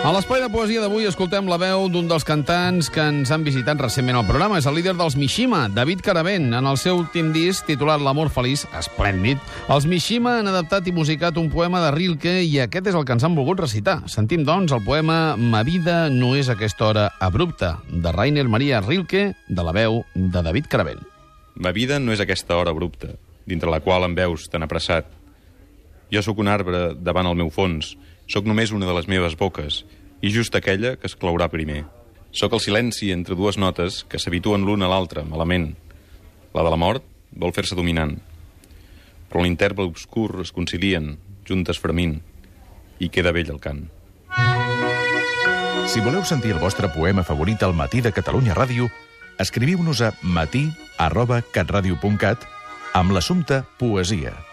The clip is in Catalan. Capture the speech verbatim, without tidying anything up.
A l'espai de poesia d'avui escoltem la veu d'un dels cantants que ens han visitat recentment al programa. És el líder dels Mishima, David Caravent. En el seu últim disc, titulat L'amor feliç, esplèndid, els Mishima han adaptat i musicat un poema de Rilke i aquest és el que ens han volgut recitar. Sentim, doncs, el poema Ma vida no és aquesta hora abrupta, de Rainer Maria Rilke, de la veu de David Caravent. Ma vida no és aquesta hora abrupta, dintre la qual em veus tan apressat. Jo sóc un arbre davant el meu fons, sóc només una de les meves boques, i just aquella que es claurà primer. Sóc el silenci entre dues notes que s'habituen l'una a l'altra, malament. La de la mort vol fer-se dominant. Però en l'interval obscur es concilien, juntes fremint, i queda vell el cant. Si voleu sentir el vostre poema favorit al Matí de Catalunya Ràdio, escriviu-nos a matí arroba catradio punt cat amb l'assumpte poesia.